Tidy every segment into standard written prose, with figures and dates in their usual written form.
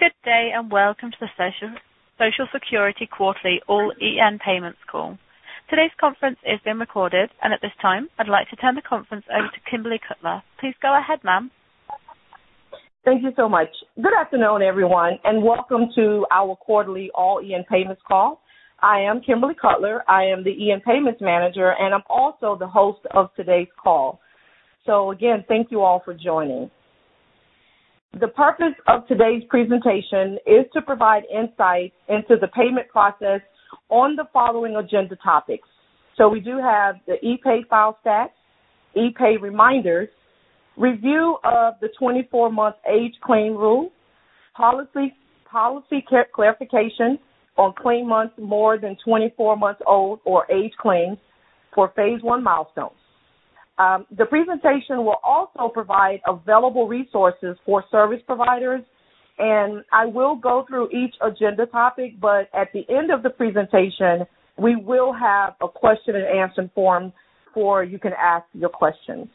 Good day and welcome to the Social Security Quarterly All EN Payments Call. Today's conference is being recorded, and at this time, I'd like to turn the conference over to Kimberly Cutler. Please go ahead, ma'am. Thank you so much. Good afternoon, everyone, and welcome to our quarterly All EN Payments Call. I am Kimberly Cutler. I am the EN Payments Manager, and I'm also the host of today's call. So, again, thank you all for joining. The purpose of today's presentation is to provide insight into the payment process on the following agenda topics. So we do have the ePay file stats, ePay reminders, review of the 24-month age claim rule, policy clarification on claim months more than 24 months old or age claims for Phase 1 milestones. The presentation will also provide available resources for service providers, and I will go through each agenda topic, but at the end of the presentation, we will have a question and answer form for you can ask your questions.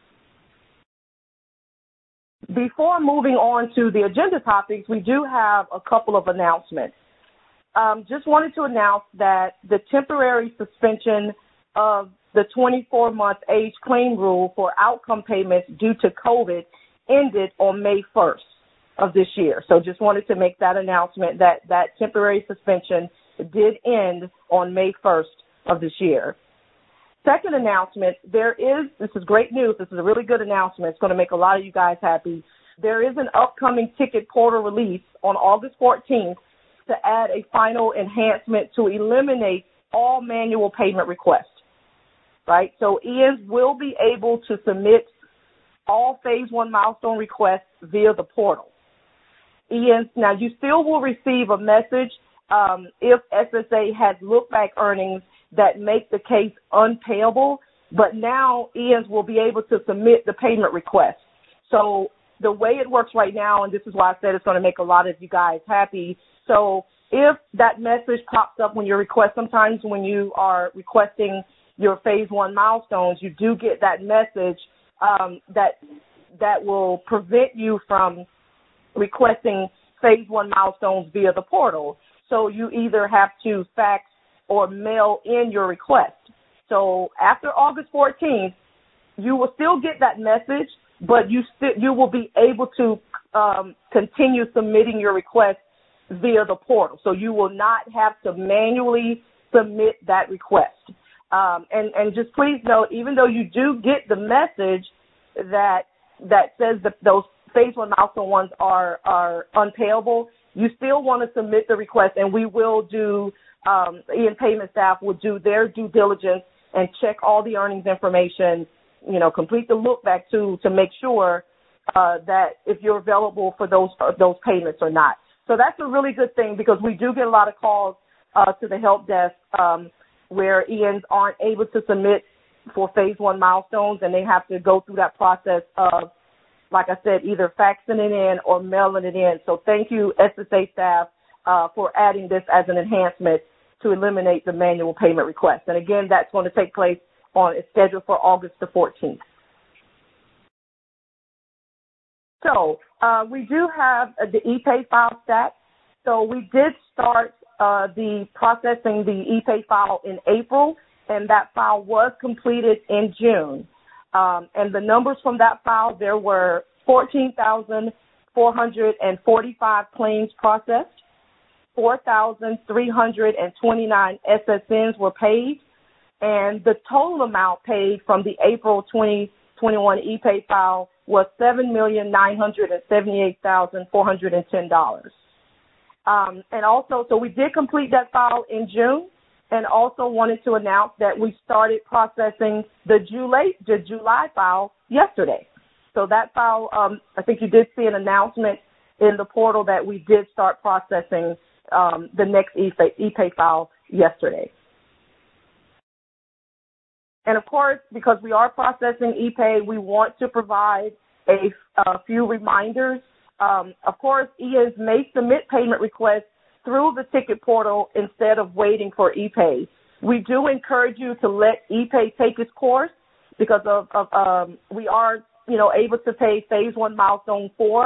Before moving on to the agenda topics, we do have a couple of announcements. Just wanted to announce that the temporary suspension of the 24-month age claim rule for outcome payments due to COVID ended on May 1st of this year. So just wanted to make that announcement that that temporary suspension did end on May 1st of this year. Second announcement, this is great news. This is a really good announcement. It's going to make a lot of you guys happy. There is an upcoming ticket portal release on August 14th to add a final enhancement to eliminate all manual payment requests. Right, so ENs will be able to submit all Phase 1 milestone requests via the portal. ENs, now you still will receive a message if SSA has look-back earnings that make the case unpayable, but now ENs will be able to submit the payment request. So the way it works right now, and this is why I said it's going to make a lot of you guys happy, so if that message pops up when you request, sometimes when you are requesting your Phase 1 milestones, you do get that message that will prevent you from requesting Phase 1 milestones via the portal. So you either have to fax or mail in your request. So after August 14th, you will still get that message, but you will be able to continue submitting your request via the portal. So you will not have to manually submit that request. And just please note, even though you do get the message that says that those Phase 1 milestone ones are unpayable, you still want to submit the request, and we will do, EN payment staff will do their due diligence and check all the earnings information, complete the look back to make sure that if you're available for those payments or not. So that's a really good thing because we do get a lot of calls to the help desk where ENs aren't able to submit for Phase 1 milestones, and they have to go through that process of, like I said, either faxing it in or mailing it in. So thank you, SSA staff, for adding this as an enhancement to eliminate the manual payment request. And again, that's going to take place it's scheduled for August the 14th. So we do have the ePay file stats. So we did start the processing the ePay file in April, and that file was completed in June. And the numbers from that file, there were 14,445 claims processed, 4,329 SSNs were paid, and the total amount paid from the April 2021 ePay file was $7,978,410. And also, so we did complete that file in June, and also wanted to announce that we started processing the July file yesterday. So that file, I think you did see an announcement in the portal that we did start processing the next ePay file yesterday. And of course, because we are processing ePay, we want to provide a few reminders. Of course, ENs may submit payment requests through the ticket portal instead of waiting for ePay. We do encourage you to let ePay take its course because of we are, able to pay Phase 1 Milestone 4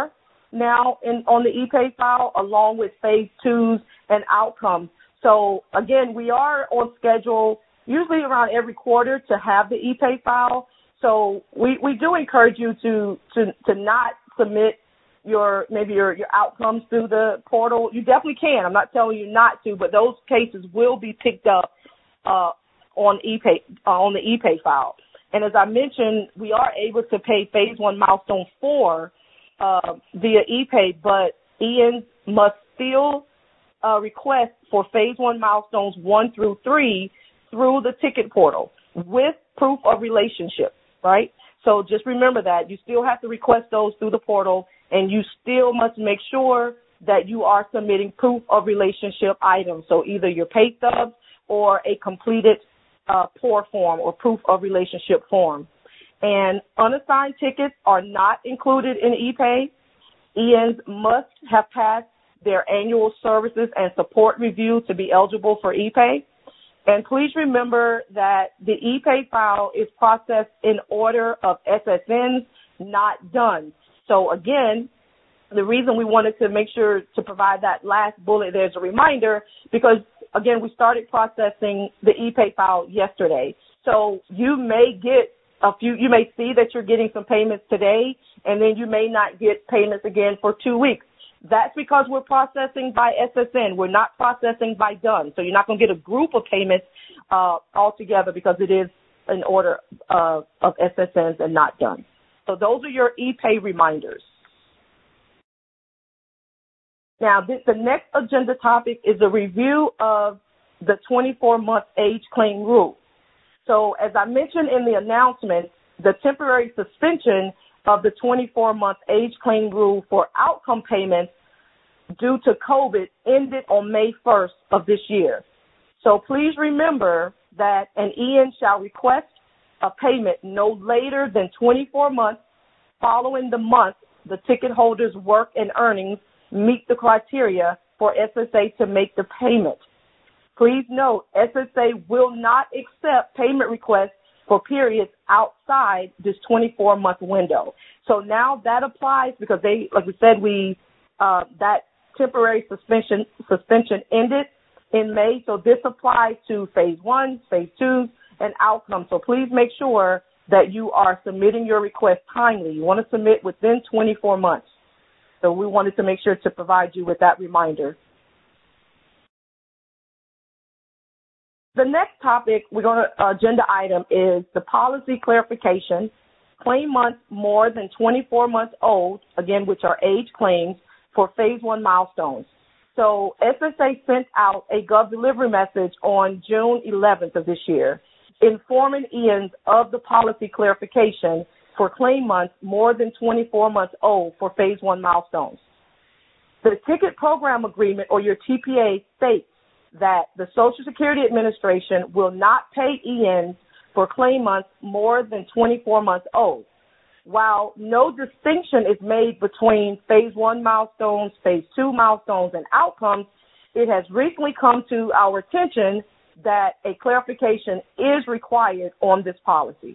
now on the e-pay file, along with phase 2s and outcomes. So again, we are on schedule usually around every quarter to have the e-pay file. So we do encourage you to not submit your outcomes through the portal. You definitely can. I'm not telling you not to, but those cases will be picked up on the e-pay file. And as I mentioned, we are able to pay phase 1 milestone 4 via e-pay, but ENs must still request for phase 1 milestones 1 through 3 through the ticket portal with proof of relationship, right? So just remember that. You still have to request those through the portal, and you still must make sure that you are submitting proof of relationship items, so either your pay stubs or a completed POR form or proof of relationship form. And unassigned tickets are not included in e-pay. ENs must have passed their annual services and support review to be eligible for e-pay. And please remember that the e-pay file is processed in order of SSNs, not done. So again, the reason we wanted to make sure to provide that last bullet there as a reminder, because again, we started processing the e-pay file yesterday. So you may get you may see that you're getting some payments today, and then you may not get payments again for 2 weeks. That's because we're processing by SSN. We're not processing by done. So you're not going to get a group of payments altogether because it is in order of SSNs and not done. So those are your e-pay reminders. Now, the next agenda topic is a review of the 24-month age claim rule. So as I mentioned in the announcement, the temporary suspension of the 24-month age claim rule for outcome payments due to COVID ended on May 1st of this year. So please remember that an EN shall request a payment no later than 24 months following the month the ticket holder's work and earnings meet the criteria for SSA to make the payment. Please note, SSA will not accept payment requests for periods outside this 24-month window. So now that applies because like we said, that temporary suspension ended in May. So this applies to phase 1, phase 2, and outcomes. So please make sure that you are submitting your request timely. You want to submit within 24 months. So we wanted to make sure to provide you with that reminder. The next topic agenda item is the policy clarification. Claim months more than 24 months old, again, which are age claims, for phase 1 milestones. So SSA sent out a GovDelivery message on June 11th of this year, informing ENs of the policy clarification for claim months more than 24 months old for phase 1 milestones. The ticket program agreement, or your TPA, states that the Social Security Administration will not pay ENs for claim months more than 24 months old. While no distinction is made between phase 1 milestones, phase 2 milestones, and outcomes, it has recently come to our attention that a clarification is required on this policy.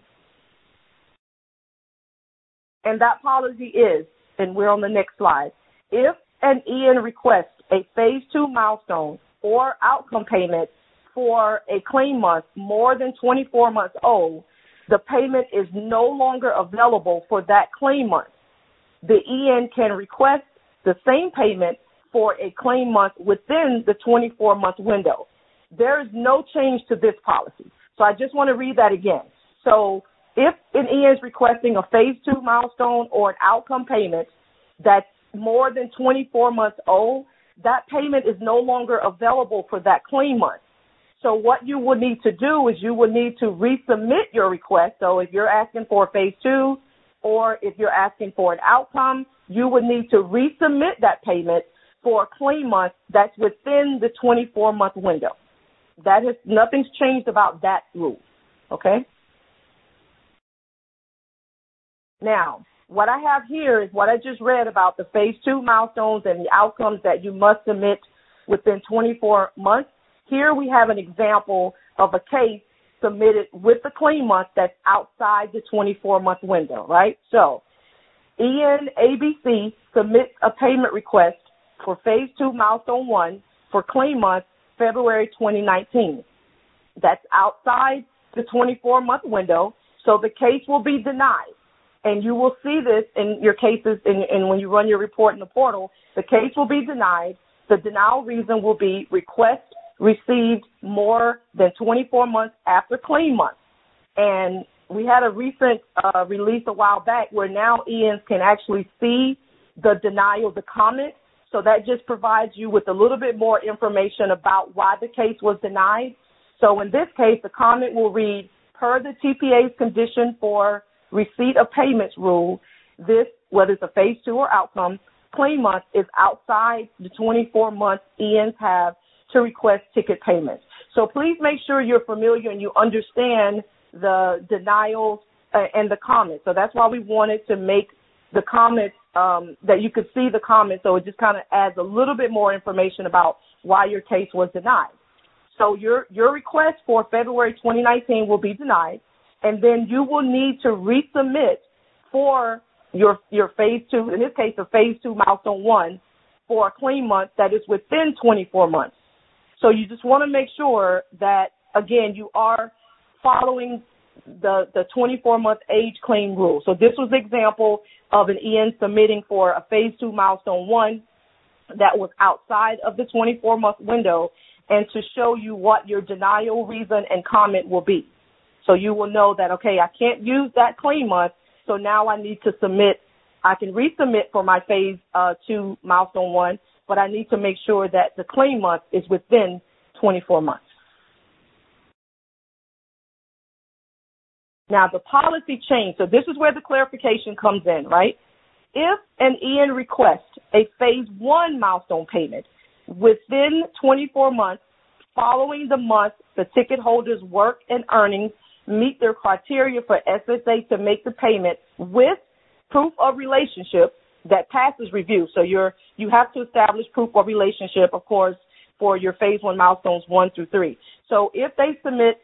And that policy is, and we're on the next slide, if an EN requests a phase 2 milestone or outcome payment for a claim month more than 24 months old, the payment is no longer available for that claim month. The EN can request the same payment for a claim month within the 24-month window. There is no change to this policy. So I just want to read that again. So if an EN is requesting a phase 2 milestone or an outcome payment that's more than 24 months old, that payment is no longer available for that claim month. So what you would need to do is you would need to resubmit your request. So if you're asking for a phase 2 or if you're asking for an outcome, you would need to resubmit that payment for a claim month that's within the 24-month window. Nothing's changed about that rule, okay? Now, what I have here is what I just read about the phase 2 milestones and the outcomes that you must submit within 24 months. Here we have an example of a case submitted with the claim month that's outside the 24-month window, right? So ENABC submits a payment request for Phase 2 Milestone 1 for claim month February 2019. That's outside the 24-month window, so the case will be denied. And you will see this in your cases, and when you run your report in the portal, the case will be denied. The denial reason will be request received more than 24 months after claim month. And we had a recent release a while back where now ENs can actually see the denial, the comment. So that just provides you with a little bit more information about why the case was denied. So in this case, the comment will read, per the TPA's condition for receipt of payments rule, this, whether it's a Phase 2 or outcome, claim month is outside the 24 months ENs have to request ticket payments. So please make sure you're familiar and you understand the denials and the comments. So that's why we wanted to make the comments that you could see the comments, so it just kind of adds a little bit more information about why your case was denied. So your request for February 2019 will be denied, and then you will need to resubmit for your Phase 2, in this case, the Phase 2 Milestone 1, for a claim month that is within 24 months. So you just want to make sure that, again, you are following the 24-month age claim rule. So this was the example of an EN submitting for a Phase 2 Milestone 1 that was outside of the 24-month window, and to show you what your denial reason and comment will be. So you will know that, okay, I can't use that claim month, so now I need to submit. I can resubmit for my Phase 2 Milestone 1, but I need to make sure that the claim month is within 24 months. Now, the policy change, so this is where the clarification comes in, right? If an EN requests a Phase 1 milestone payment within 24 months following the month the ticket holder's work and earnings meet their criteria for SSA to make the payment with proof of relationship that passes review. So you have to establish proof of relationship, of course, for your Phase 1 milestones 1 through 3. So if they submit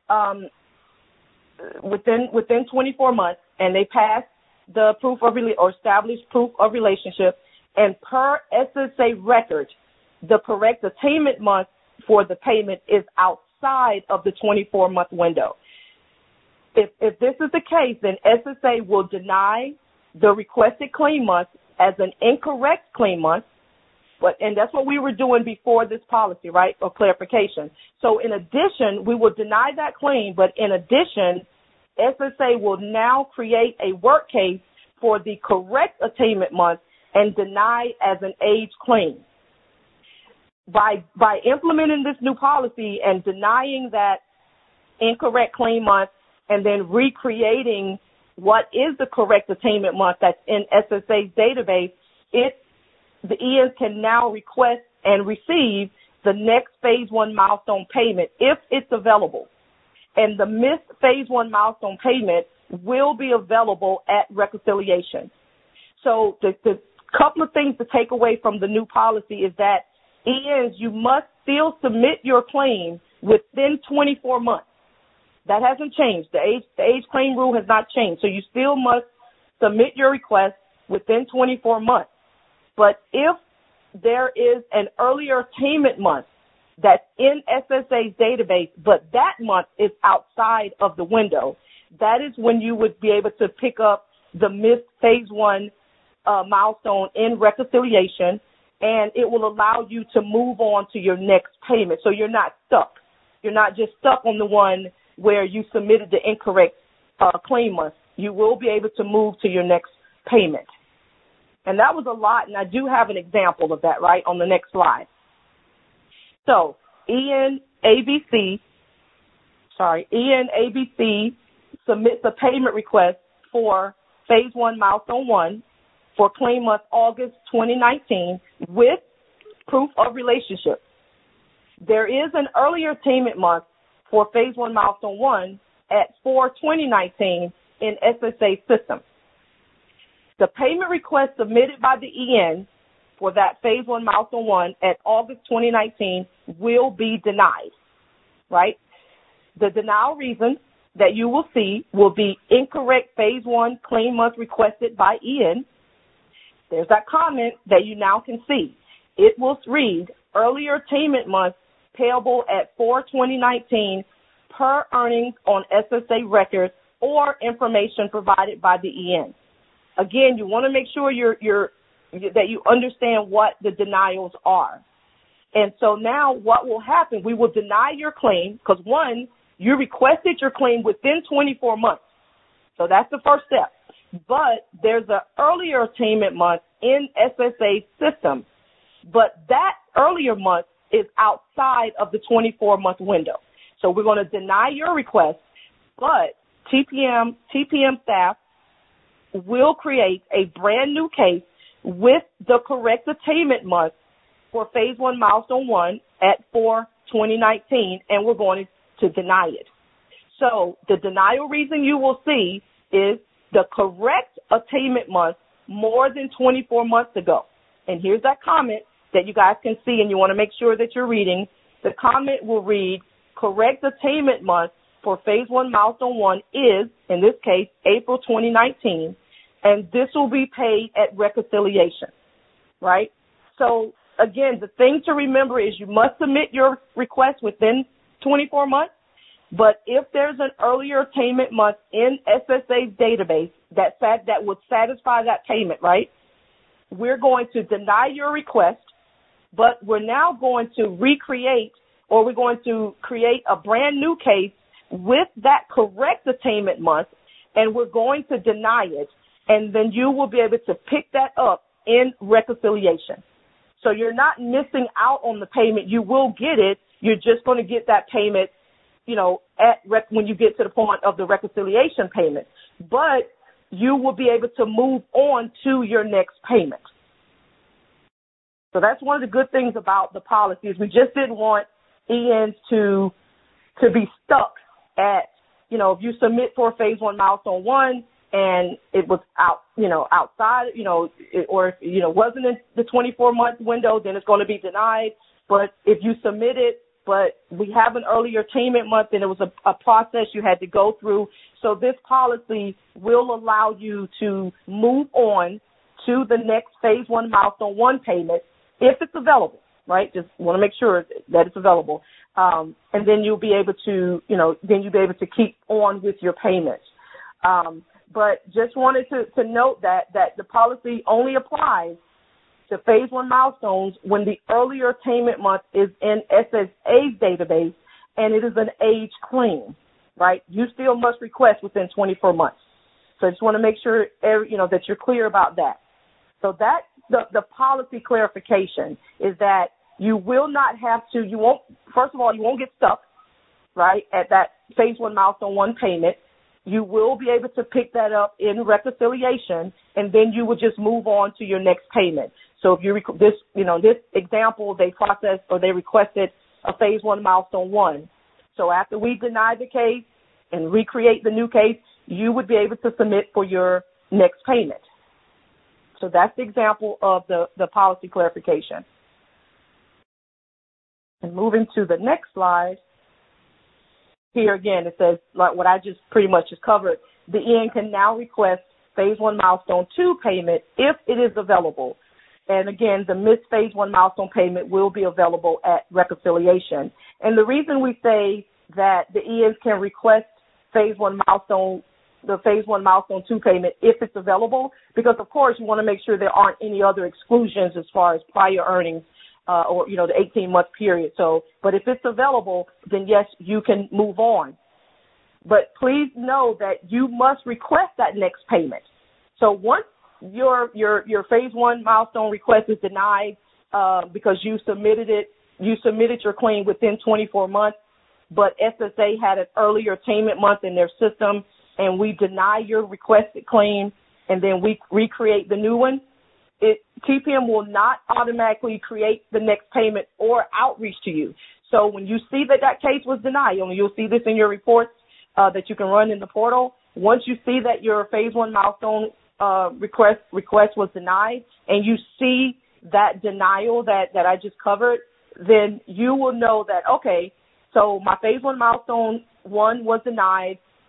within 24 months and they pass the proof of or establish proof of relationship, and per SSA record, the correct attainment month for the payment is outside of the 24-month window. If this is the case, then SSA will deny the requested claim month as an incorrect claim month, and that's what we were doing before this policy, right, or clarification. So in addition, we will deny that claim, but in addition, SSA will now create a work case for the correct attainment month and deny as an age claim. By implementing this new policy and denying that incorrect claim month and then recreating what is the correct attainment month that's in SSA's database, the ENs can now request and receive the next Phase 1 milestone payment if it's available. And the missed Phase 1 milestone payment will be available at reconciliation. So the couple of things to take away from the new policy is that ENs, you must still submit your claim within 24 months. That hasn't changed. The age claim rule has not changed. So you still must submit your request within 24 months. But if there is an earlier attainment month that's in SSA's database, but that month is outside of the window, that is when you would be able to pick up the missed Phase 1 milestone in reconciliation, and it will allow you to move on to your next payment. So you're not stuck. You're not just stuck on the one where you submitted the incorrect claim month. You will be able to move to your next payment. And that was a lot, and I do have an example of that, right, on the next slide. So ENABC submits a payment request for Phase 1 Milestone 1 for claim month August 2019 with proof of relationship. There is an earlier attainment month for Phase 1 Milestone 1 at 4/2019 in SSA system. The payment request submitted by the EN for that Phase 1 Milestone 1 at August 2019 will be denied, right? The denial reason that you will see will be incorrect phase one claim month requested by EN. There's that comment that you now can see. It will read earlier attainment month payable at 4/2019 per earnings on SSA records or information provided by the EN. Again, you want to make sure that you understand what the denials are. And so now what will happen, we will deny your claim because, one, you requested your claim within 24 months. So that's the first step. But there's an earlier attainment month in SSA's system. But that earlier month is outside of the 24-month window. So we're going to deny your request, but TPM staff will create a brand new case with the correct attainment month for phase one milestone 1 at 4/2019, and we're going to deny it. So the denial reason you will see is the correct attainment month more than 24 months ago. And here's that comment that you guys can see, and you want to make sure that you're reading. The comment will read, correct attainment month for phase one milestone 1 is, in this case, April 2019, and this will be paid at reconciliation, right? So, again, the thing to remember is you must submit your request within 24 months, but if there's an earlier attainment month in SSA's database that would satisfy that payment, right, we're going to deny your request, but we're now going to recreate, or we're going to create a brand new case with that correct attainment month, and we're going to deny it, and then you will be able to pick that up in reconciliation. So you're not missing out on the payment. You will get it. You're just going to get that payment, when you get to the point of the reconciliation payment. But you will be able to move on to your next payment. So that's one of the good things about the policy is we just didn't want ENs to be stuck at, if you submit for phase one milestone 1 and it was outside, or if, wasn't in the 24-month window, then it's going to be denied. But if you submit it, but we have an earlier attainment month, then it was a process you had to go through. So this policy will allow you to move on to the next phase one milestone 1 payment if it's available, right? Just want to make sure that it's available. And then you'll be able to, keep on with your payments. But just wanted to note that the policy only applies to phase one milestones when the earlier attainment month is in SSA's database and it is an age claim, right? You still must request within 24 months. So I just want to make sure, that you're clear about that. So that's the policy clarification is that you will not have to, you won't get stuck, right, at that phase one milestone 1 payment. You will be able to pick that up in reconciliation, and then you will just move on to your next payment. So if this example, they processed or they requested a phase one milestone 1. So after we deny the case and recreate the new case, you would be able to submit for your next payment. So that's the example of the policy clarification. And moving to the next slide, here again it says, like what I just pretty much just covered, the EN can now request phase one milestone 2 payment if it is available. And again, the missed phase one milestone payment will be available at reconciliation. And the reason we say that the ENs can request the phase one milestone 2 payment if it's available, because of course you want to make sure there aren't any other exclusions as far as prior earnings or the 18-month period. So, but if it's available, then yes, you can move on. But please know that you must request that next payment. So once your phase one milestone request is denied because you submitted your claim within 24 months, but SSA had an earlier attainment month in their system, and we deny your requested claim, and then we recreate the new one, TPM will not automatically create the next payment or outreach to you. So when you see that case was denied, you'll see this in your reports that you can run in the portal. Once you see that your phase one milestone request was denied, and you see that denial that I just covered, then you will know that, okay, so my phase one milestone 1 was denied.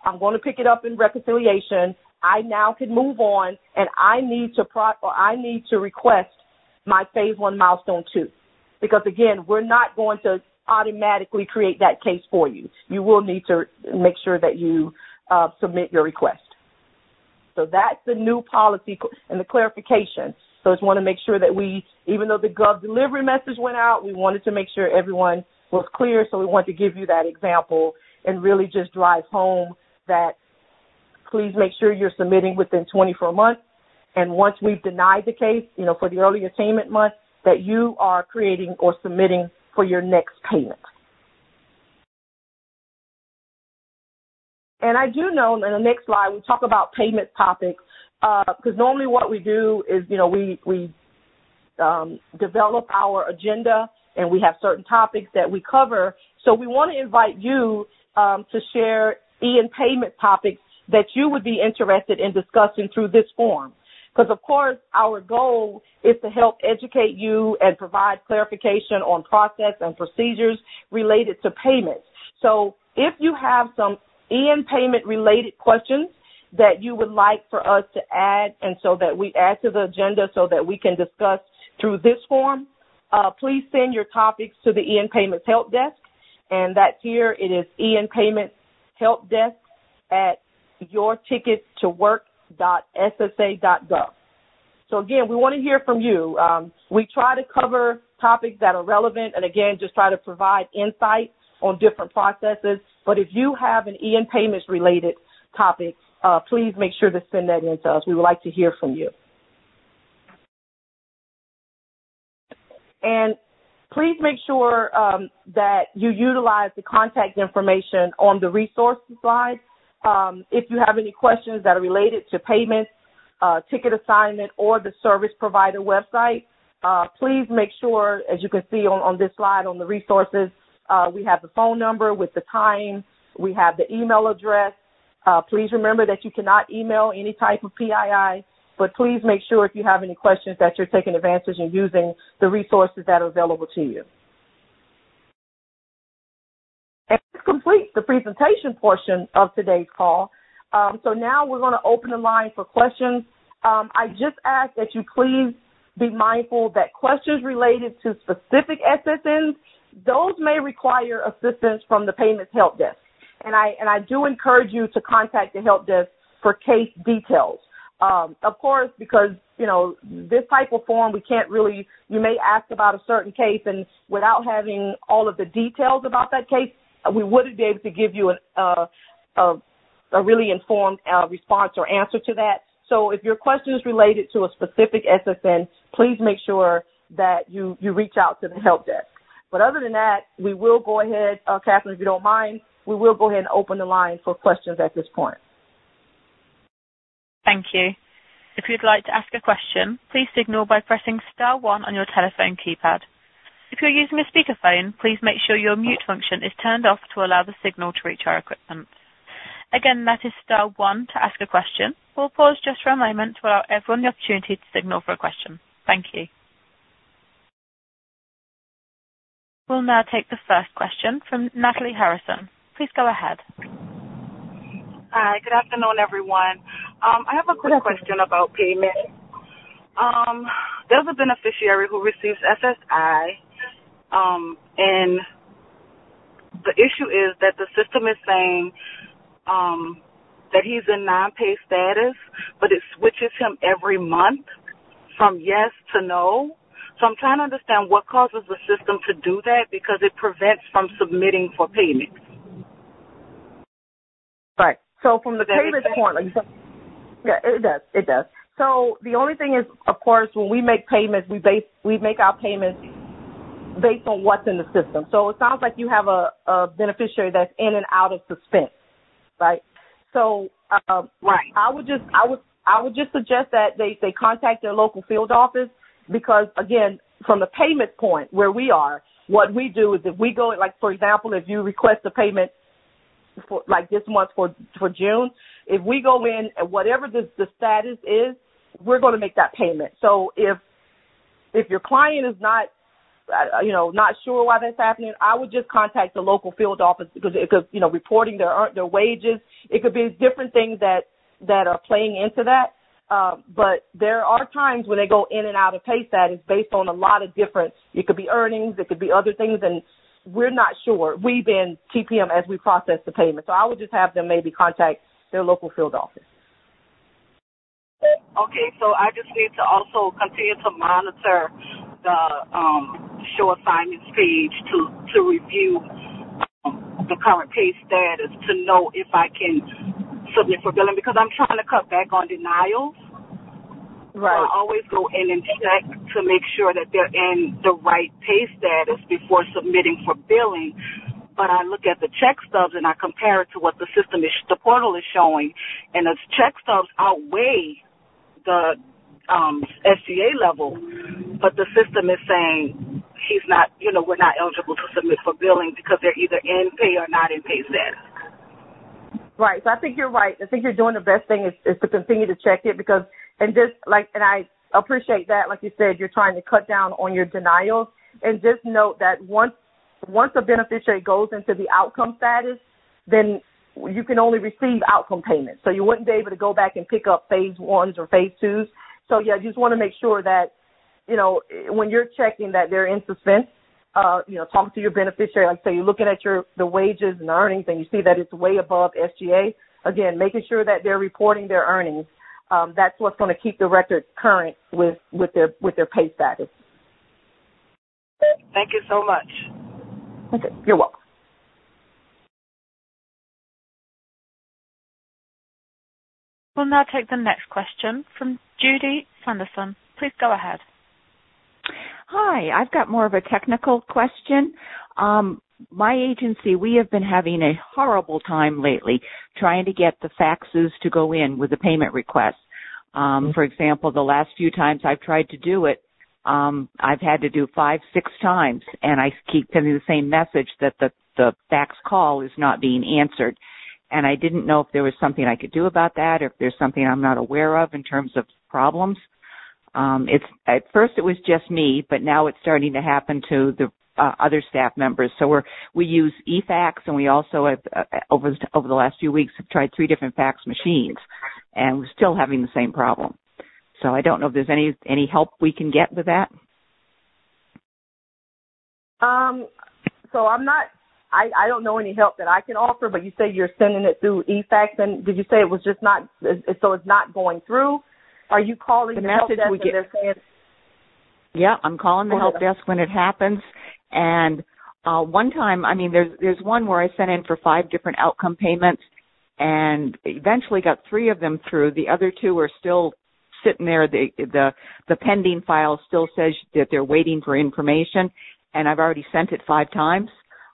I'm going to pick it up in reconciliation. I now can move on, and I need to request my phase 1 milestone 2. Because, again, we're not going to automatically create that case for you. You will need to make sure that you submit your request. So that's the new policy and the clarification. So I just want to make sure that even though the Gov delivery message went out, we wanted to make sure everyone was clear. So we want to give you that example and really just drive home that please make sure you're submitting within 24 months. And once we've denied the case, for the early attainment month, that you are creating or submitting for your next payment. And I do know in the next slide we talk about payment topics because normally what we do is, we develop our agenda and we have certain topics that we cover. So we want to invite you to share payment topics that you would be interested in discussing through this forum. Because, of course, our goal is to help educate you and provide clarification on process and procedures related to payments. So if you have some payment-related questions that you would like for us to add and so that we add to the agenda so that we can discuss through this forum, please send your topics to the Payments Help Desk. And that's here. It is Payments Help Desk at yourtickettowork.ssa.gov. So, again, we want to hear from you. We try to cover topics that are relevant and, again, just try to provide insight on different processes. But if you have an payments-related topic, please make sure to send that in to us. We would like to hear from you. And please make sure that you utilize the contact information on the resources slide. If you have any questions that are related to payments, ticket assignment, or the service provider website, please make sure, as you can see on this slide on the resources, we have the phone number with the time. We have the email address. Please remember that you cannot email any type of PII, but please make sure if you have any questions that you're taking advantage and using the resources that are available to you. And this completes the presentation portion of today's call. So now we're going to open the line for questions. I just ask that you please be mindful that questions related to specific SSNs, those may require assistance from the Payments Help Desk. And I do encourage you to contact the Help Desk for case details. Of course, because, this type of form, we can't really, you may ask about a certain case, and without having all of the details about that case, we wouldn't be able to give you a really informed response or answer to that. So if your question is related to a specific SSN, please make sure that you reach out to the Help Desk. But other than that, we will go ahead, Catherine, if you don't mind, we will go ahead and open the line for questions at this point. Thank you. If you'd like to ask a question, please signal by pressing star 1 on your telephone keypad. If you're using a speakerphone, please make sure your mute function is turned off to allow the signal to reach our equipment. Again, that is star 1 to ask a question. We'll pause just for a moment to allow everyone the opportunity to signal for a question. Thank you. We'll now take the first question from Natalie Harrison. Please go ahead. Hi, good afternoon, everyone. I have a quick question about payment. There's a beneficiary who receives SSI, and the issue is that the system is saying that he's in non-pay status, but it switches him every month from yes to no. So I'm trying to understand what causes the system to do that, because it prevents from submitting for payment. Right. So from the payment point, like you said, yeah, it does. So the only thing is, of course, when we make payments, we make our payments based on what's in the system. So it sounds like you have a beneficiary that's in and out of suspense, right? So right. I would just suggest that they contact their local field office, because again, from the payment point where we are, what we do is if we go, like for example, if you request a payment for like this month for June, if we go in and whatever the status is, we're going to make that payment. So if your client is not not sure why that's happening, I would just contact the local field office because it could, reporting their wages. It could be different things that are playing into that. But there are times when they go in and out of pay status based on a lot of different, it could be earnings, it could be other things, and we're not sure. We being TPM as we process the payment. So I would just have them maybe contact their local field office. Okay, so I just need to also continue to monitor the show assignments page to review the current pay status to know if I can submit for billing because I'm trying to cut back on denials. Right. So I always go in and check to make sure that they're in the right pay status before submitting for billing. But I look at the check stubs and I compare it to what the portal is showing, and the check stubs outweigh the SGA level, but the system is saying he's not, we're not eligible to submit for billing because they're either in pay or not in pay status. Right. So I think you're right. I think you're doing the best thing is to continue to check it because, and I appreciate that. Like you said, you're trying to cut down on your denials, and just note that once a beneficiary goes into the outcome status, then you can only receive outcome payments. So you wouldn't be able to go back and pick up phase ones or phase twos. So, yeah, just want to make sure that, when you're checking that they're in suspense, talking to your beneficiary, like say you're looking at the wages and the earnings and you see that it's way above SGA, again, making sure that they're reporting their earnings. That's what's going to keep the record current with their pay status. Thank you so much. Okay, you're welcome. We'll now take the next question from Judy Sanderson. Please go ahead. Hi, I've got more of a technical question. My agency, we have been having a horrible time lately trying to get the faxes to go in with the payment requests. For example, the last few times I've tried to do it, I've had to do 5-6 times, and I keep getting the same message that the fax call is not being answered. And I didn't know if there was something I could do about that, or if there's something I'm not aware of in terms of problems. At first it was just me, but now it's starting to happen to the other staff members. So we use eFax, and we also have, over the last few weeks, have tried 3 different fax machines, and we're still having the same problem. So I don't know if there's any help we can get with that. So I don't know any help that I can offer, but you say you're sending it through eFax, and did you say it was just not, so it's not going through? Are you calling the help desk and they're saying? Yeah, I'm calling the help desk when it happens. And one time, there's one where I sent in for 5 different outcome payments and eventually got 3 of them through. The other 2 are still sitting there. The pending file still says that they're waiting for information, and I've already sent it 5 times.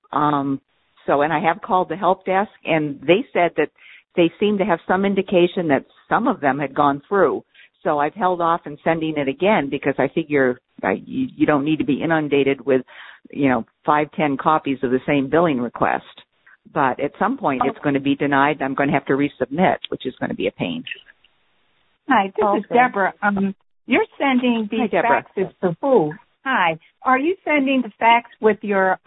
And I have called the help desk, and they said that they seem to have some indication that some of them had gone through. So I've held off in sending it again because I figure you don't need to be inundated with, 5-10 copies of the same billing request. But at some point it's going to be denied, and I'm going to have to resubmit, which is going to be a pain. Hi, this is Deborah. You're sending these faxes to who? Hi. Are you sending the fax with your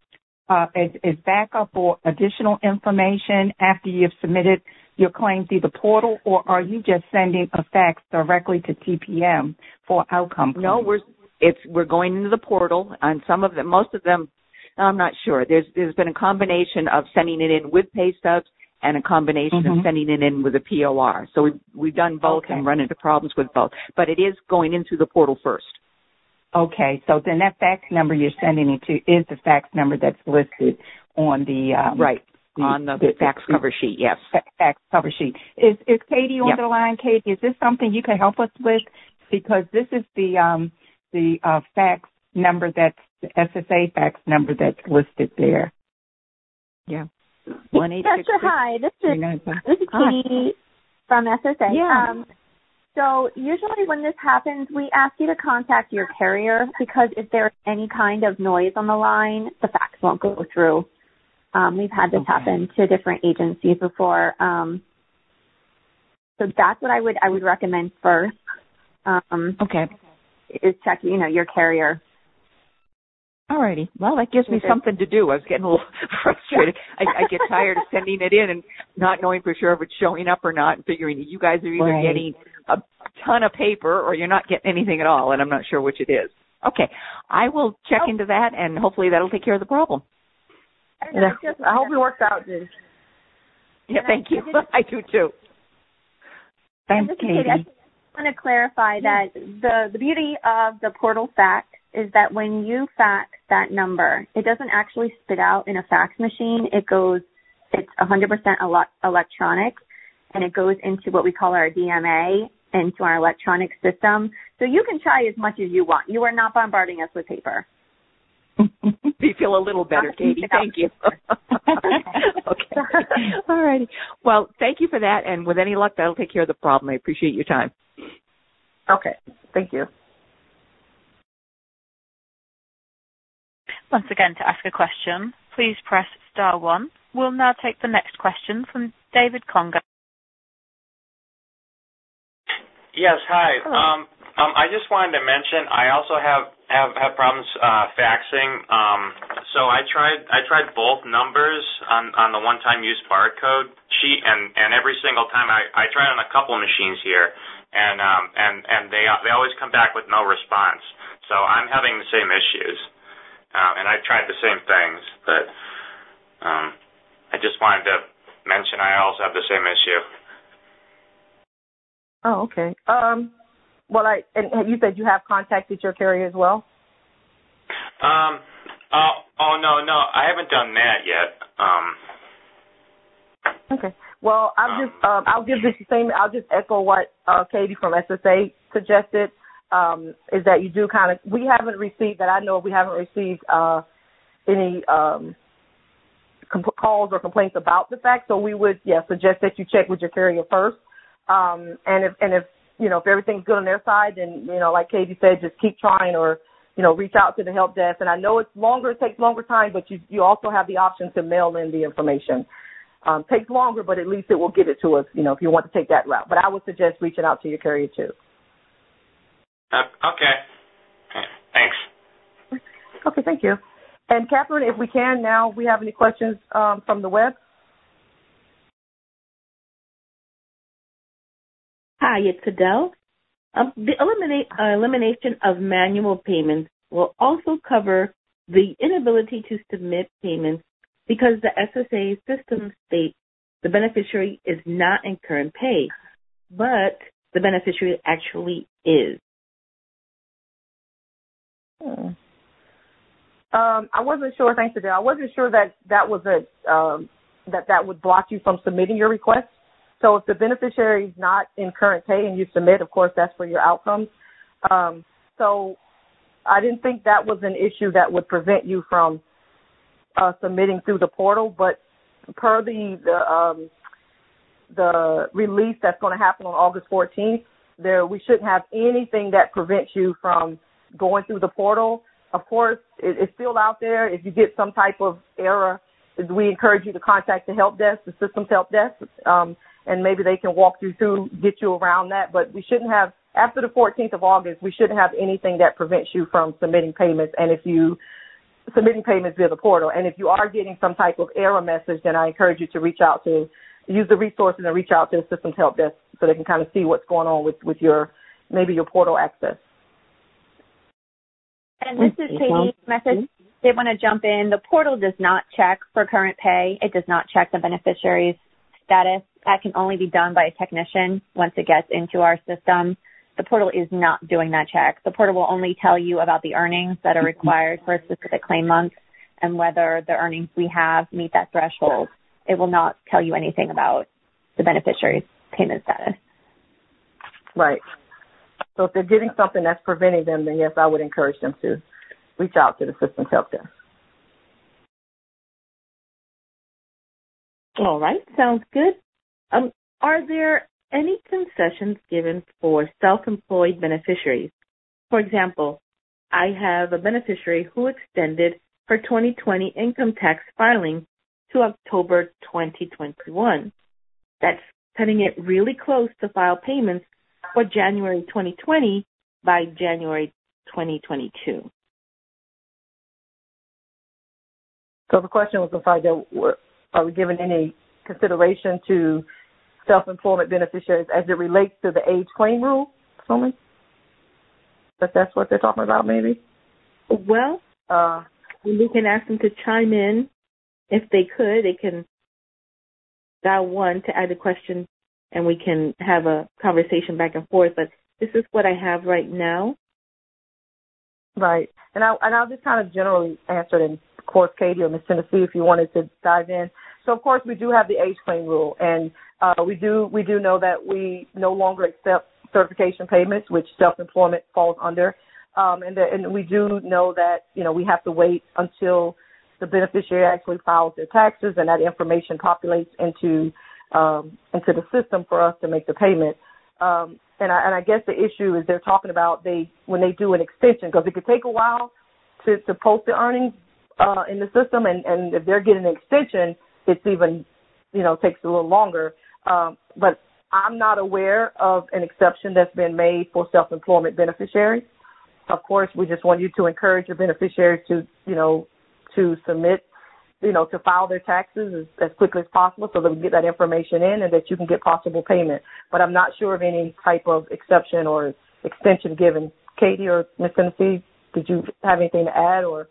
as backup or additional information after you've submitted your claim through the portal, or are you just sending a fax directly to TPM for outcome claim? No, we're going into the portal, and most of them, I'm not sure. There's been a combination of sending it in with pay stubs and a combination of sending it in with a POR. So we've done both and run into problems with both, but it is going in through the portal first. Okay, so then that fax number you're sending it to is the fax number that's listed on the right. On the fax cover sheet, yes. Fax cover sheet. Is Katie on the line? Katie, is this something you can help us with? Because this is the fax number that's the SSA fax number that's listed there. Yeah. 1-866. Hi, this is Katie from SSA. Yeah. So usually when this happens, we ask you to contact your carrier because if there's any kind of noise on the line, the fax won't go through. We've had this happen to different agencies before. So that's what I would recommend first. Is check, your carrier. All righty. Well, that gives me something to do. I was getting a little frustrated. I get tired of sending it in and not knowing for sure if it's showing up or not, and figuring you guys are either getting a ton of paper or you're not getting anything at all, and I'm not sure which it is. Okay. I will check into that, and hopefully that'll take care of the problem. Yeah. I hope it works out, Judy. Yeah, thank you. I do, too. Thanks, Katie. I just want to clarify that the beauty of the portal fax is that when you fax that number, it doesn't actually spit out in a fax machine. It's 100% electronic, and it goes into what we call our DMA, into our electronic system. So you can try as much as you want. You are not bombarding us with paper. You feel a little better, Katie. Thank you. Okay. All righty. Well, thank you for that, and with any luck, that'll take care of the problem. I appreciate your time. Okay. Thank you. Once again, to ask a question, please press star 1. We'll now take the next question from David Conga. Yes, hi. I just wanted to mention I also have problems faxing. So I tried both numbers on the one-time use barcode sheet, and every single time I tried on a couple of machines here, and they always come back with no response. So I'm having the same issues. And I tried the same things, but I just wanted to mention I also have the same issue. Oh, okay. Well, and you said you have contacted your carrier as well? No, I haven't done that yet. Okay. Well, I'll just echo what Katie from SSA suggested. Is that you do we haven't received any calls or complaints about the fact, so we would suggest that you check with your carrier first, and if everything's good on their side, then like Katie said, just keep trying or reach out to the help desk. And I know it takes longer time, but you also have the option to mail in the information. Takes longer, but at least it will get it to us, if you want to take that route. But I would suggest reaching out to your carrier too. Okay. Thanks. Okay, thank you. And Catherine, if we can now, we have any questions from the web? Hi, it's Adele. The elimination of manual payments will also cover the inability to submit payments because the SSA system states the beneficiary is not in current pay, but the beneficiary actually is. I wasn't sure. Thanks, Adele. I wasn't sure that was that would block you from submitting your request. So if the beneficiary is not in current pay and you submit, of course, that's for your outcomes. So I didn't think that was an issue that would prevent you from submitting through the portal. But per the release that's going to happen on August 14th, we shouldn't have anything that prevents you from going through the portal. Of course, it's still out there. If you get some type of error, we encourage you to contact the help desk, the system's help desk, and maybe they can walk you through, get you around that. But we shouldn't have, after the 14th of August, we shouldn't have anything that prevents you from submitting payments. And if you submitting payments via the portal, and if you are getting some type of error message, then I encourage you to use the resources and reach out to the system's help desk so they can kind of see what's going on with your portal access. And this is Katie's message. They want to jump in. The portal does not check for current pay. It does not check the beneficiary's status. That can only be done by a technician once it gets into our system. The portal is not doing that check. The portal will only tell you about the earnings that are required for a specific claim month and whether the earnings we have meet that threshold. It will not tell you anything about the beneficiary's payment status. Right. So if they're getting something that's preventing them, then yes, I would encourage them to reach out to the system's help desk. All right, sounds good. Are there any concessions given for self-employed beneficiaries? For example, I have a beneficiary who extended her 2020 income tax filing to October 2021. That's cutting it really close to file payments for January 2020 by January 2022. So the question was, are we giving any consideration to self-employment beneficiaries as it relates to the age claim rule, assuming? But that's what they're talking about, maybe? Well, we can ask them to chime in. If they could, they can dial 1 to add a question, and we can have a conversation back and forth. But this is what I have right now. Right. And I'll just kind of generally answer it, and of course, Katie or Ms. Tennessee, if you wanted to dive in. So, of course, we do have the age claim rule, and we do know that we no longer accept certification payments, which self-employment falls under, and we do know that, we have to wait until the beneficiary actually files their taxes and that information populates into the system for us to make the payment. And I guess the issue is they're talking about when they do an extension, because it could take a while to post the earnings in the system, and if they're getting an extension, it's even, takes a little longer. But I'm not aware of an exception that's been made for self-employment beneficiaries. Of course, we just want you to encourage your beneficiaries to submit, to file their taxes as quickly as possible so that we can get that information in and that you can get possible payment. But I'm not sure of any type of exception or extension given. Katie or Ms. Tennessee, did you have anything to add or?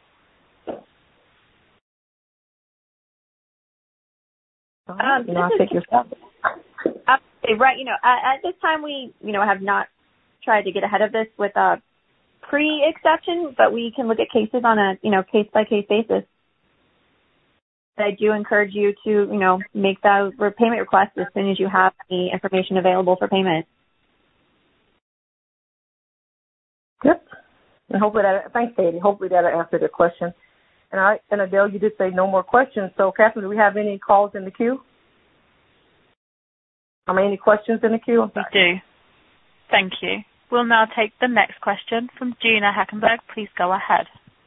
I'll take your stuff. Right. At this time we, have not tried to get ahead of this with a pre-exception, but we can look at cases on a, case-by-case basis. I do encourage you to, make those payment requests as soon as you have the information available for payment. Yep. And hopefully thanks, Katie. Hopefully that'll answer the question. And Adele, you did say no more questions. So, Catherine, do we have any calls in the queue? Any questions in the queue? We do. Thank you. We'll now take the next question from Gina Hackenberg. Please go ahead.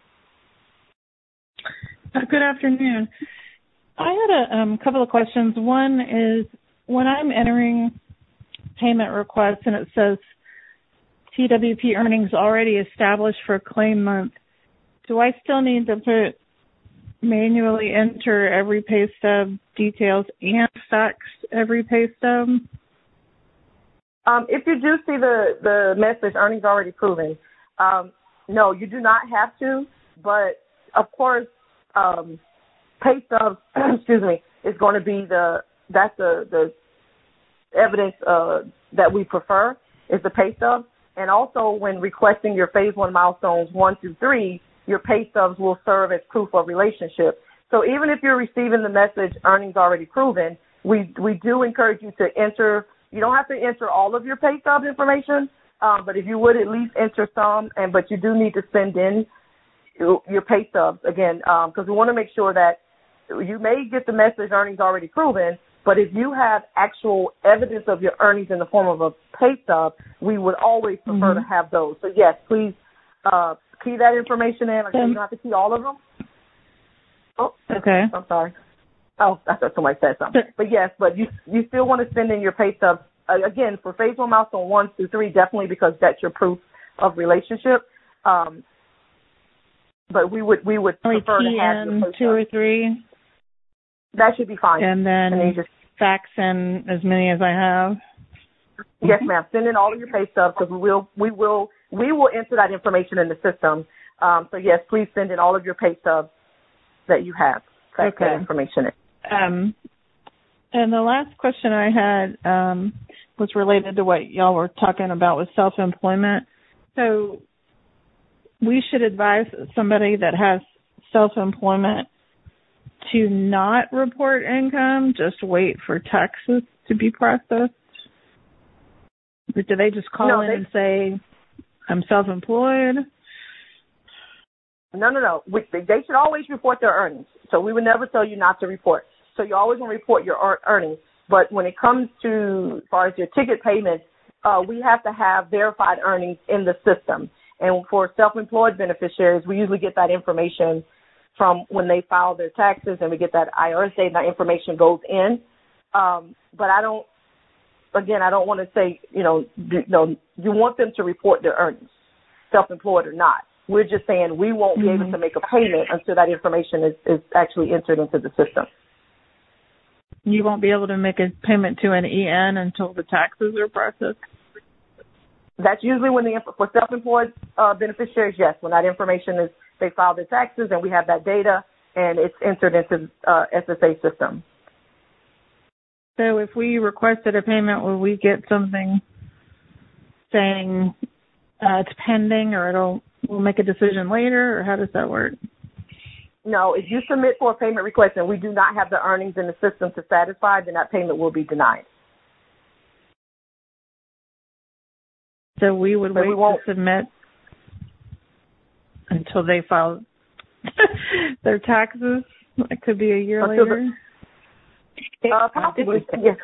Good afternoon. I had a couple of questions. One is when I'm entering payment requests and it says TWP earnings already established for claim month, do I still need to manually enter every pay stub details and fax every pay stub? If you do see the message, earnings already proven, no, you do not have to. But, of course, pay stubs, is going to be the evidence that we prefer is the pay stubs. And also when requesting your Phase 1 milestones 1 through 3, your pay stubs will serve as proof of relationship. So even if you're receiving the message, earnings already proven, we do encourage you to enter. You don't have to enter all of your pay stub information, but if you would at least enter some, but you do need to send in your pay stubs again, because we want to make sure that you may get the message earnings already proven, but if you have actual evidence of your earnings in the form of a pay stub, we would always prefer to have those. So yes, please key that information in. You don't have to key all of them. Oh, okay. I'm sorry. Oh, I thought somebody said something. But yes, but you still want to send in your pay stubs again for Phase 1 milestone 1 through 3, definitely, because that's your proof of relationship. But we would prefer to have your pay 2 or 3. That should be fine. And then just fax in as many as I have. Yes, ma'am. Send in all of your pay stubs because we will enter that information in the system. So yes, please send in all of your pay stubs that you have. That information in. And the last question I had was related to what y'all were talking about with self-employment. So we should advise somebody that has self-employment to not report income, just wait for taxes to be processed? Or do they just call in and say, I'm self-employed? No. They should always report their earnings. So we would never tell you not to report. So you always want to report your earnings. But when it comes to, as far as your ticket payments, we have to have verified earnings in the system. And for self-employed beneficiaries, we usually get that information from when they file their taxes, and we get that IRS date, and that information goes in. But I don't want to say, you want them to report their earnings, self-employed or not. We're just saying we won't be able to make a payment until that information is actually entered into the system. You won't be able to make a payment to an EN until the taxes are processed? That's usually when for self-employed beneficiaries, yes, when that information is, they file their taxes and we have that data and it's entered into SSA system. So if we requested a payment, will we get something saying it's pending, or we'll make a decision later, or how does that work? No, if you submit for a payment request and we do not have the earnings in the system to satisfy, then that payment will be denied. So we would wait to submit until they file their taxes? It could be a year later? Possibly, yes.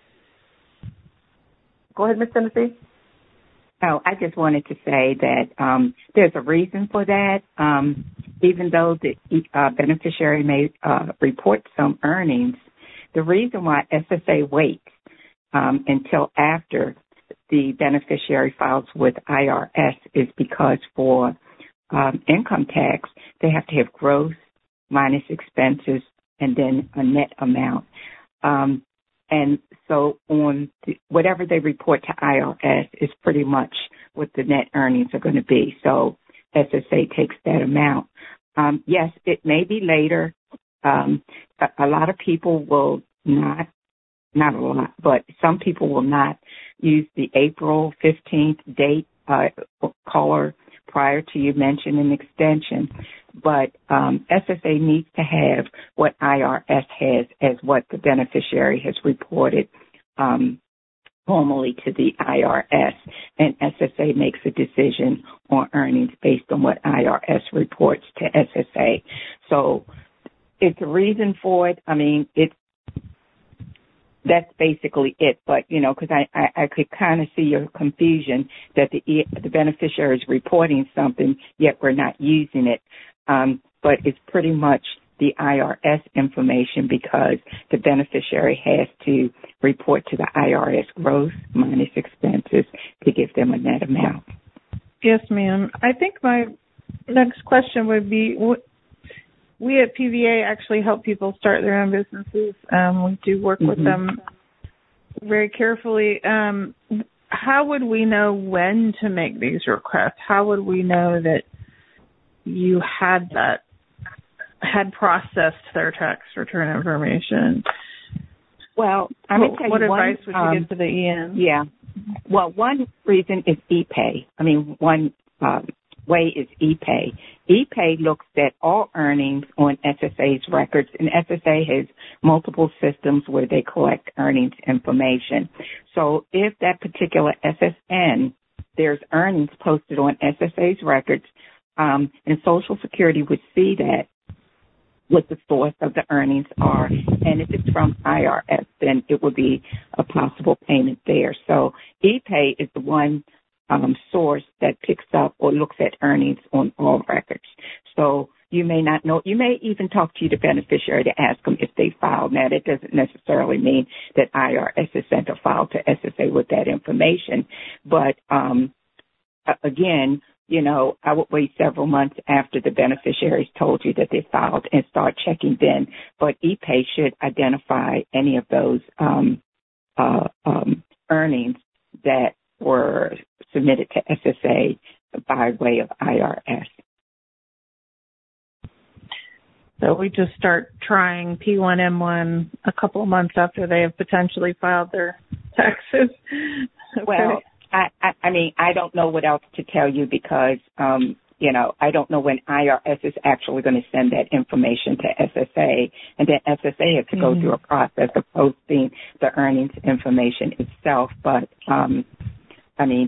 Go ahead, Ms. Tennessee. Oh, I just wanted to say that there's a reason for that. Even though the beneficiary may report some earnings, the reason why SSA waits until after the beneficiary files with IRS is because for income tax, they have to have gross minus expenses and then a net amount. And so on whatever they report to IRS is pretty much what the net earnings are going to be. So SSA takes that amount. Yes, it may be later. A lot of people will not a lot, but some people will not use the April 15th date caller prior to you mention an extension. But SSA needs to have what IRS has as what the beneficiary has reported formally to the IRS. And SSA makes a decision on earnings based on what IRS reports to SSA. So it's a reason for it. I mean, that's basically it. But, because I could kind of see your confusion that the beneficiary is reporting something, yet we're not using it. But it's pretty much the IRS information because the beneficiary has to report to the IRS gross minus expenses to give them a net amount. Yes, ma'am. I think my next question would be, we at PVA actually help people start their own businesses. We do work with them very carefully. How would we know when to make these requests? How would we know that you had processed their tax return information? Well, I'm going to tell you what advice would you give to the EN? Yeah. Well, one reason is ePay. I mean, one way is ePay. ePay looks at all earnings on SSA's records, and SSA has multiple systems where they collect earnings information. So if that particular SSN, there's earnings posted on SSA's records, and Social Security would see that, what the source of the earnings are. And if it's from IRS, then it would be a possible payment there. So ePay is the one source that picks up or looks at earnings on all records. So you may not know. You may even talk to the beneficiary to ask them if they filed. Now, that doesn't necessarily mean that IRS has sent a file to SSA with that information. But, again, I would wait several months after the beneficiaries told you that they filed and start checking then. But ePay should identify any of those earnings that were submitted to SSA by way of IRS. So we just start trying P1M1 a couple of months after they have potentially filed their taxes. Okay. Well, I mean, I don't know what else to tell you because, I don't know when IRS is actually going to send that information to SSA, and then SSA has to go through a process of posting the earnings information itself. But, I mean,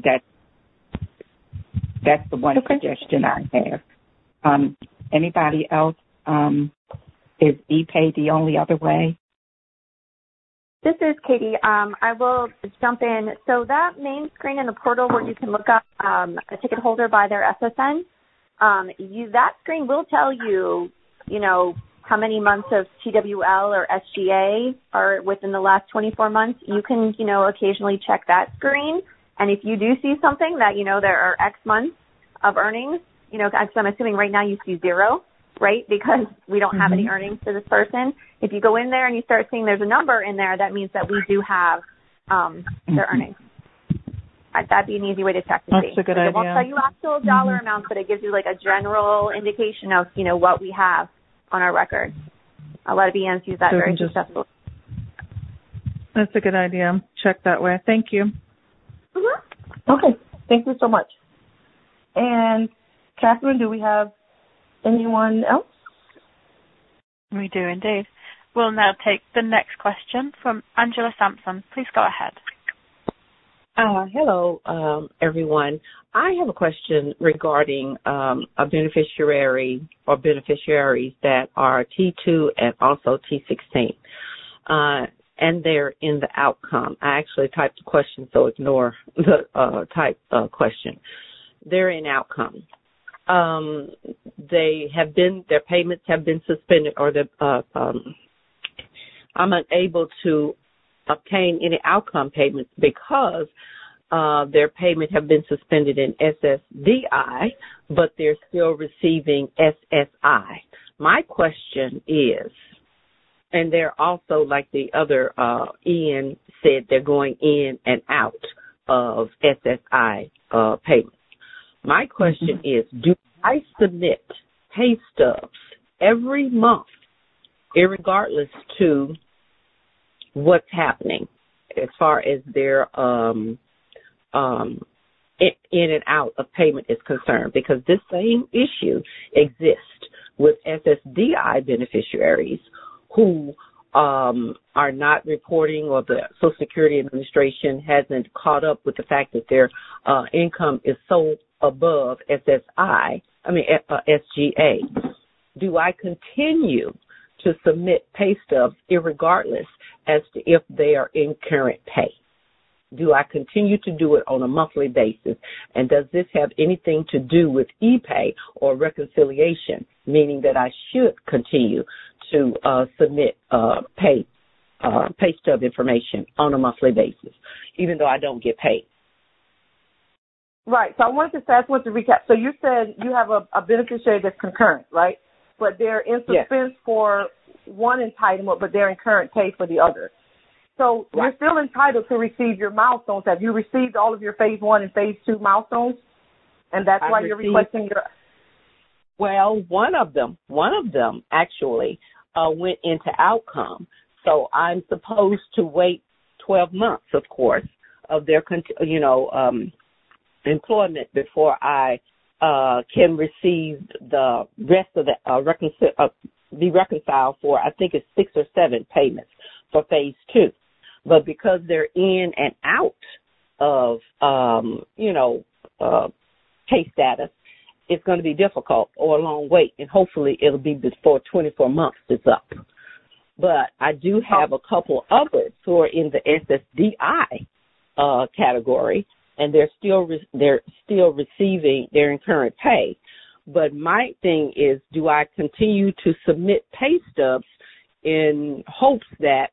that's the one suggestion I have. Anybody else? Is ePay the only other way? This is Katie. I will jump in. So that main screen in the portal where you can look up a ticket holder by their SSN, that screen will tell you, how many months of TWL or SGA are within the last 24 months. You can, occasionally check that screen. And if you do see something that, there are X months of earnings, actually I'm assuming right now you see zero, right? Because we don't have any earnings for this person. If you go in there and you start seeing there's a number in there, that means that we do have their earnings. That'd be an easy way to check to see. That's a good idea. It won't tell you actual dollar amounts, but it gives you like a general indication of, what we have on our record. A lot of ENs use that very successfully. That's a good idea. Check that way. Thank you. Okay. Thank you so much. And Catherine, do we have anyone else? We do indeed. We'll now take the next question from Angela Sampson. Please go ahead. Hello, everyone. I have a question regarding a beneficiary or beneficiaries that are T2 and also T16, and they're in the outcome. I actually typed the question, so ignore the type question. They're in outcome. Their payments have been suspended, or I'm unable to obtain any outcome payments because their payment have been suspended in SSDI, but they're still receiving SSI. My question is, and they're also, like the other Ian said, they're going in and out of SSI payments. My question is, do I submit pay stubs every month, irregardless to what's happening as far as their in and out of payment is concerned? Because this same issue exists with SSDI beneficiaries who are not reporting, or the Social Security Administration hasn't caught up with the fact that their income is so above SGA. Do I continue to submit pay stubs irregardless as to if they are in current pay? Do I continue to do it on a monthly basis? And does this have anything to do with e-pay or reconciliation, meaning that I should continue to submit pay stub information on a monthly basis, even though I don't get paid? Right. So I wanted to recap. So you said you have a beneficiary that's concurrent, right? But they're in suspense for one entitlement, but they're in current pay for the other. So you're still entitled to receive your milestones. Have you received all of your phase 1 and phase 2 milestones? And that's why you're requesting your... Well, one of them actually went into outcome. So I'm supposed to wait 12 months, of course, of their, employment before I can receive the rest of the be reconciled for, I think it's 6 or 7 payments for phase 2. But because they're in and out of pay status, it's going to be difficult or a long wait, and hopefully it'll be before 24 months is up. But I do have a couple others who are in the SSDI category, and they're still receiving their current pay. But my thing is, do I continue to submit pay stubs in hopes that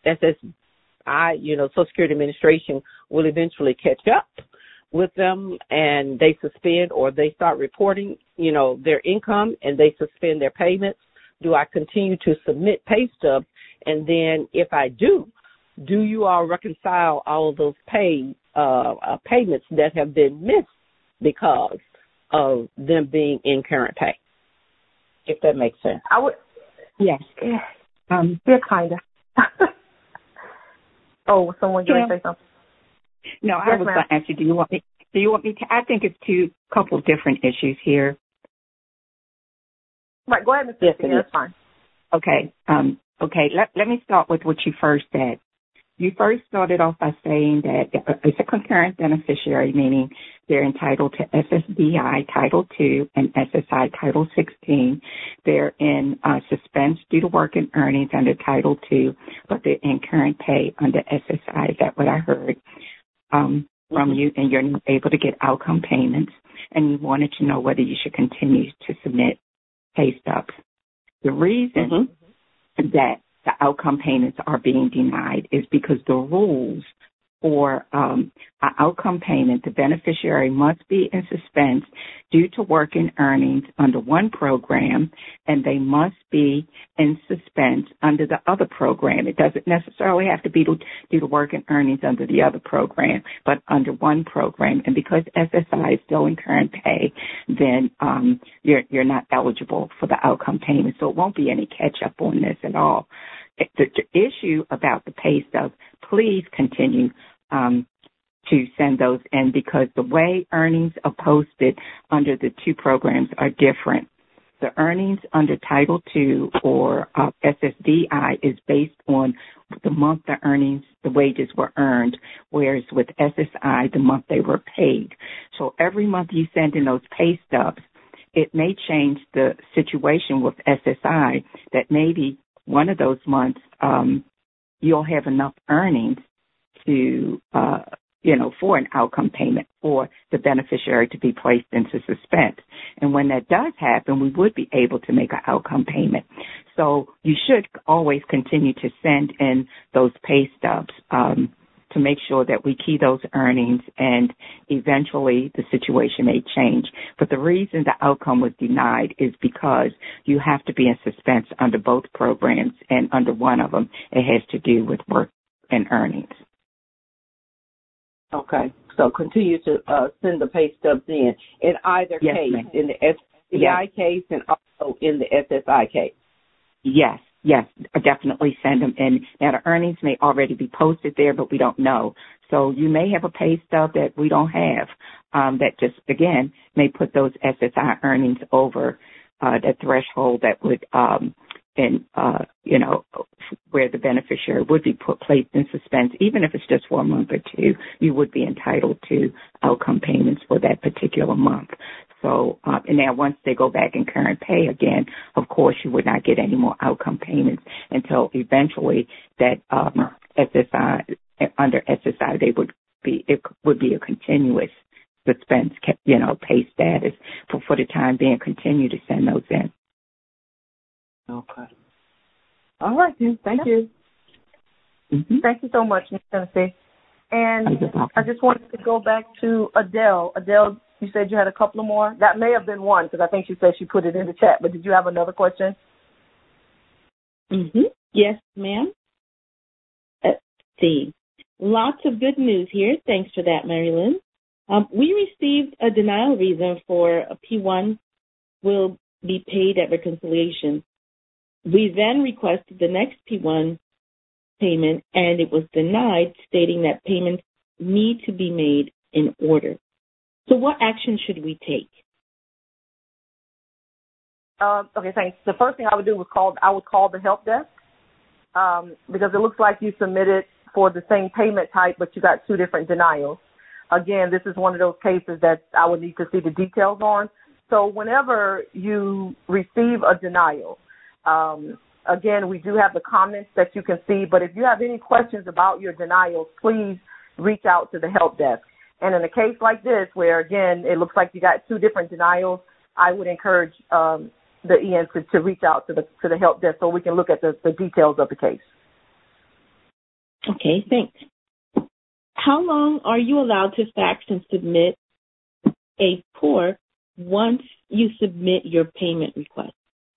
Social Security Administration will eventually catch up with them and they suspend, or they start reporting, their income and they suspend their payments? Do I continue to submit pay stubs? And then if I do you all reconcile all of those payments that have been missed because of them being in current pay? If that makes sense. I would. Yes. Yeah, kind of. Oh, someone going to say something? No, I was going to ask you, do you want me to, I think it's couple different issues here. Right, go ahead, Ms. Yes, that's fine. Okay. Let me start with what you first said. You first started off by saying that it's a concurrent beneficiary, meaning they're entitled to SSDI Title II and SSI Title 16. They're in suspense due to work and earnings under Title II, but they're in current pay under SSI. Is that what I heard from you? And you're not able to get outcome payments, and you wanted to know whether you should continue to submit pay stubs. The reason that the outcome payments are being denied is because the rules for an outcome payment, the beneficiary must be in suspense due to working earnings under one program, and they must be in suspense under the other program. It doesn't necessarily have to be due to working earnings under the other program, but under one program. And because SSI is still in current pay, then you're not eligible for the outcome payment. So it won't be any catch-up on this at all. The issue about the pay stubs, please continue to send those in, because the way earnings are posted under the two programs are different. The earnings under Title II or SSDI is based on the month the wages were earned, whereas with SSI, the month they were paid. So every month you send in those pay stubs, it may change the situation with SSI that maybe one of those months you'll have enough earnings to, for an outcome payment for the beneficiary to be placed into suspense. And when that does happen, we would be able to make an outcome payment. So you should always continue to send in those pay stubs to make sure that we key those earnings, and eventually the situation may change. But the reason the outcome was denied is because you have to be in suspense under both programs, and under one of them it has to do with work and earnings. Okay, so continue to send the pay stubs in either case, ma'am. in the SSDI case and also in the SSI case. Yes, definitely send them in. Now, the earnings may already be posted there, but we don't know. So you may have a pay stub that we don't have that just, again, may put those SSI earnings over the threshold that would where the beneficiary would be placed in suspense. Even if it's just for a month or two, you would be entitled to outcome payments for that particular month. So, and now once they go back in current pay again, of course, you would not get any more outcome payments until eventually that SSI, under SSI, it would be a continuous suspense, pay status. For the time being, continue to send those in. Okay. All right, then. Thank you. Mm-hmm. Thank you so much, Ms. Tennessee. And I just wanted to go back to Adele. Adele, you said you had a couple of more. That may have been one, because I think she said she put it in the chat. But did you have another question? Mm-hmm. Yes, ma'am. Let's see. Lots of good news here. Thanks for that, Mary Lynn. We received a denial reason for a P1 will be paid at reconciliation. We then requested the next P1 payment, and it was denied, stating that payments need to be made in order. So what action should we take? Okay, thanks. The first thing I would do was I would call the help desk because it looks like you submitted for the same payment type, but you got two different denials. Again, this is one of those cases that I would need to see the details on. So whenever you receive a denial, again, we do have the comments that you can see, but if you have any questions about your denials, please reach out to the help desk. And in a case like this, where, again, it looks like you got two different denials, I would encourage the EN to reach out to the help desk so we can look at the details of the case. Okay, thanks. How long are you allowed to fax and submit a POR once you submit your payment request?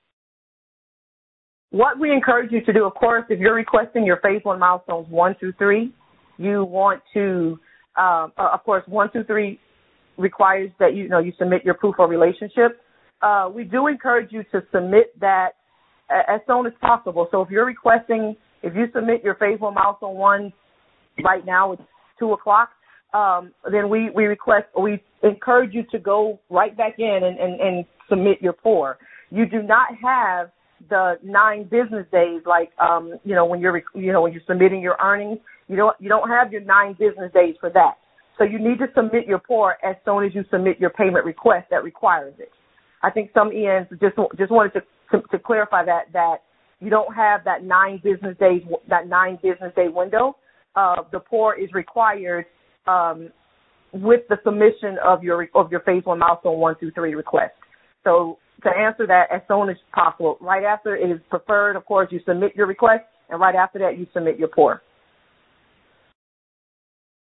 What we encourage you to do, of course, if you're requesting your phase 1 milestones 1 through 3, you want to, of course, 1 through 3 requires that you submit your proof of relationship. We do encourage you to submit that as soon as possible. So if you submit your phase 1 milestone 1 right now, it's 2:00, then we encourage you to go right back in and submit your POR. You do not have the 9 business days like when you're submitting your earnings. You don't have your 9 business days for that. So you need to submit your POR as soon as you submit your payment request that requires it. I think some ENs just wanted to clarify that you don't have that 9 business day window. The POR is required with the submission of your phase 1 milestone 1 through 3 request. So to answer that as soon as possible, right after it is preferred, of course, you submit your request, and right after that you submit your POR.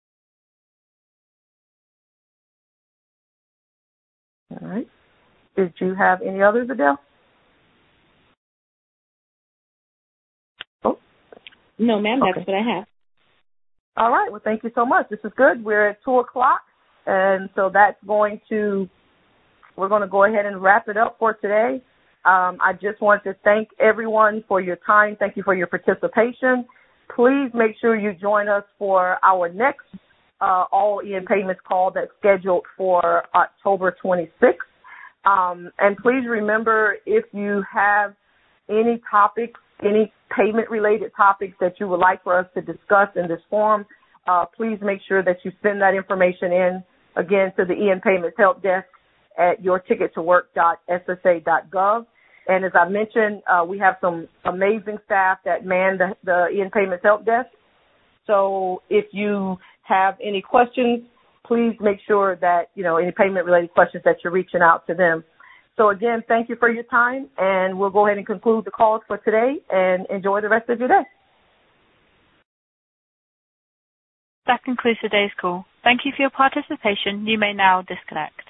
All right. Did you have any others, Adele? Oh. No, ma'am, that's what I have. All right. Well, thank you so much. This is good. We're at 2 o'clock, and so we're going to go ahead and wrap it up for today. I just want to thank everyone for your time. Thank you for your participation. Please make sure you join us for our next All EN Payments call that's scheduled for October 26th. And please remember, if you have any topics, any payment-related topics that you would like for us to discuss in this forum, please make sure that you send that information in, again, to the EN Payments Help Desk at yourtickettowork.ssa.gov. And as I mentioned, we have some amazing staff that man the EN Payments Help Desk. So if you have any questions, please make sure that, any payment-related questions that you're reaching out to them. So, again, thank you for your time, and we'll go ahead and conclude the calls for today, and enjoy the rest of your day. That concludes today's call. Thank you for your participation. You may now disconnect.